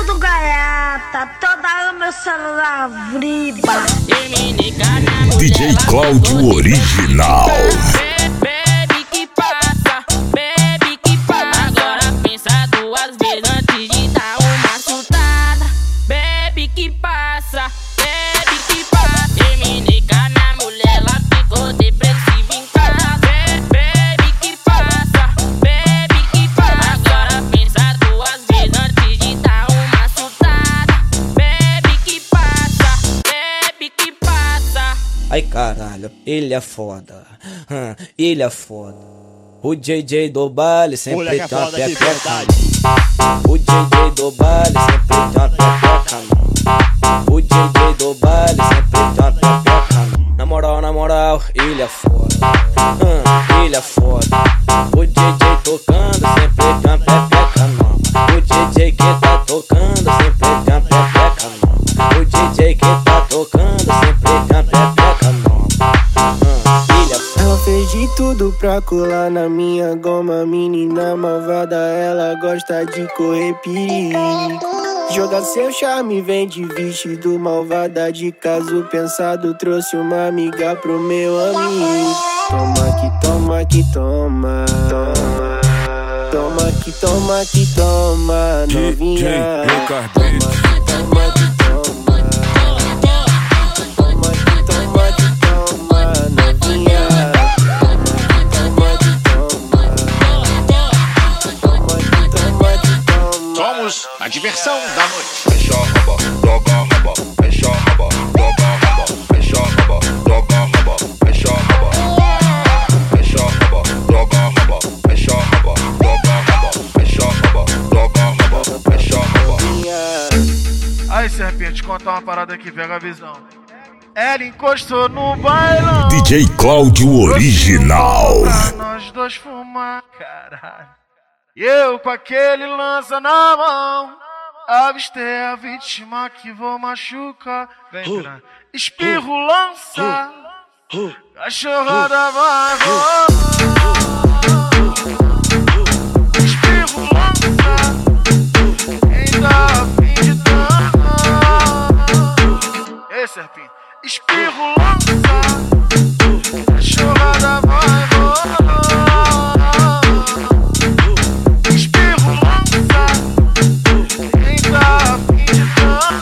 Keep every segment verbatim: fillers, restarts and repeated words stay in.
tudo gaiata, toda o meu celular vriba. D J Cláudio Original. Bebe que passa, bebe que passa. Agora pensa duas vezes antes de dar uma surtada. Bebe que passa, bebe que passa. Terminica na mulher, ela ficou depressiva em casa. Bebe que passa, bebe que passa. Agora pensa duas vezes antes de dar uma surtada. Bebe que passa, bebe que passa. Ai caralho, ele é foda, hum, ele é foda. O J J do baile sempre Moleque é tem uma foda de pepeca. verdade. O J J do baile sempre tem uma pepeca. O J J do baile sempre tem uma pepeca. Na moral, na moral, ele é foda, hum, ele é foda. O J J tocando sempre tem uma pepeca nova. O J J que tá tocando sempre tem uma pepeca nova. O J J que tá tocando sempre tem uma pepeca nova. Hum, ele é foda. Ela fez de tudo pra colar na minha goma. Menina malvada, ela gosta de correr perigo. Joga seu charme, vem de vestido malvada. De caso pensado, trouxe uma amiga pro meu amigo. Toma que toma que toma. Toma que toma que toma, novinha. Toma que toma que toma. Toma que toma que toma, novinha. Toma que toma que toma. Toma que toma que toma. Somos a diversão da noite. Fecha a raba, joga a raba, fecha a raba, joga a raba, fecha a raba, joga a raba, fecha a raba. Fecha a raba, joga a raba, fecha a raba, joga a raba, fecha a raba, joga a raba, fecha a raba. Aí, serpente, conta uma parada aqui, pega a visão. Ela encostou no bailão. D J Cláudio Original. Pra nós dois fumar, caralho. E eu com aquele lança na mão, avistei a vítima que vou machucar. Vem, grana. Espirro, lança, cachorrada vai voar. Espirro, lança, ainda a fim de dar. Ei, serpinho. Espirro, lança, cachorrada vai voar. Espirro, lança, ainda a fim de dar.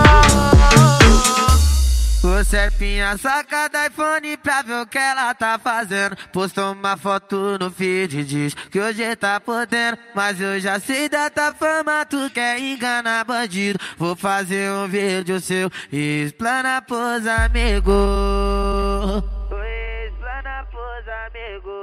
Ô serpinha, saca da iPhone pra ver o que ela tá fazendo. Postou uma foto no feed, diz que hoje tá podendo. Mas eu já sei da tua fama, tu quer enganar bandido. Vou fazer um vídeo seu e explana pros amigos. Explana pros amigos.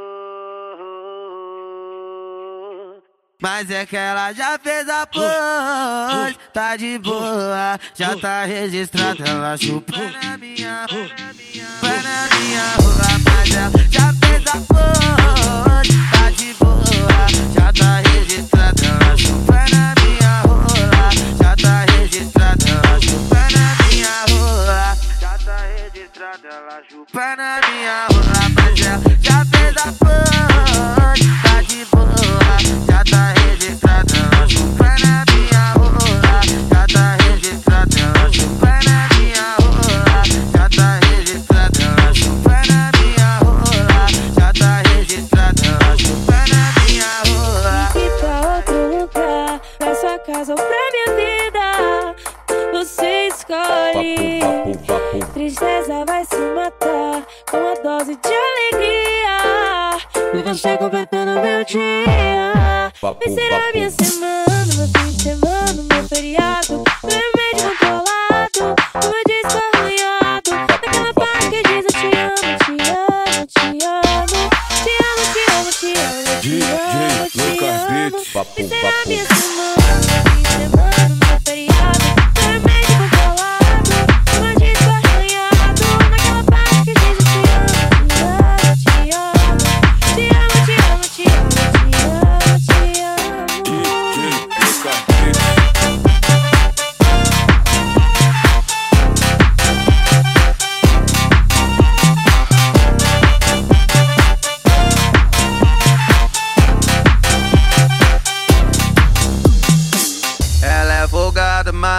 Mas é que ela já fez a pose, tá de boa, já tá registrada. Ela chupa na minha, vai na minha rua. Mas ela já fez a pose, tá de boa, já tá registrada. Ela chupa na minha rua, já tá registrada. Ela chupa na minha rua, já tá registrada. Ela chupa na minha rua. Mas ela já fez a pose, tá de boa, já tá registrada. Ela chupa na minha rua, já tá registrada. Ela chupa na minha rua, já tá registrada. Ela chupa na minha rua, já tá registrada. Ela chupa na minha rua. Ir pra outro lugar, pra sua casa ou pra minha vida, você escolhe. Tristeza vai se matar com uma dose de alegria. E você completando meu dia. Vai ser a minha semana, meu fim de semana, meu feriado. Meu remédio controlado, o meu disco arranhado. Daquela parte que diz eu te amo, te amo, te amo. Te amo, te amo, te amo, te amo, te amo. Vai ser a minha semana, meu fim de semana, meu feriado. Meu remédio controlado, o meu disco arranhado. Daquela parte que diz eu te amo, te amo, te amo. Te amo, te amo, te amo, te amo, te amo. Ela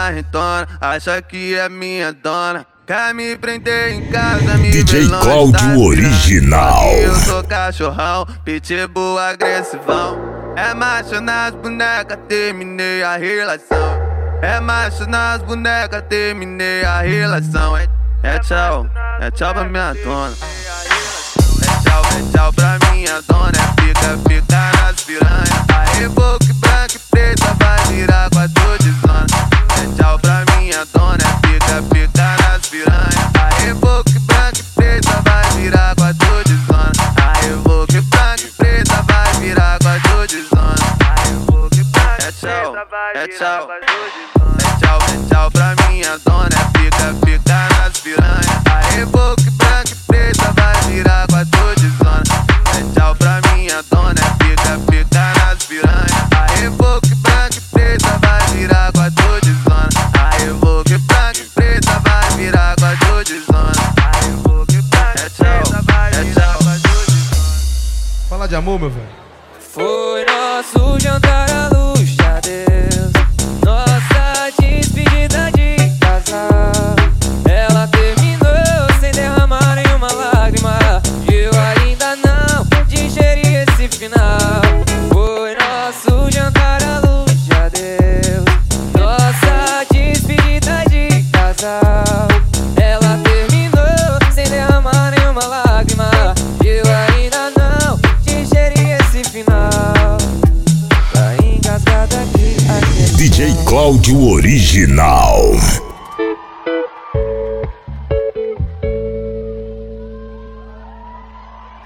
marretona, acha que é minha dona. Quer me prender em casa, me D J vê longe Cláudio da Original. piranha. Eu sou cachorrão, pitbull agressivão. É macho nas bonecas, terminei a relação. É macho nas bonecas, terminei a relação. É, é tchau, é tchau pra minha dona. É tchau, é tchau pra minha dona. É fica, fica nas piranha. Aí boca branca e preta vai virar quatro de zona. É tchau pra minha dona. É fica, fica nas piranha. Aí boca branca e preta vai virar quatro de zona. Aí boca branca e preta vai virar quatro de zona. É tchau, é tchau, é tchau, é tchau pra minha dona. É fica, fica nas piranha. Aí boca branca e preta vai virar quatro de zona. É tchau pra minha dona. É fica, fica nas piranha. Aí boca branca e preta vai virar quatro de zona. Aí boca branca e preta vai virar quatro de zona. É tchau, é tchau. Fala de amor, meu velho. Foi nosso jantar à luz de adeus, nossa despedida de casal. Ela terminou sem derramar nenhuma lágrima, e eu ainda não digeri esse final. Foi nosso jantar à luz de adeus, nossa despedida de casal. Ela terminou sem derramar nenhuma lágrima, e eu ainda não digeri esse final. D J Cláudio Original.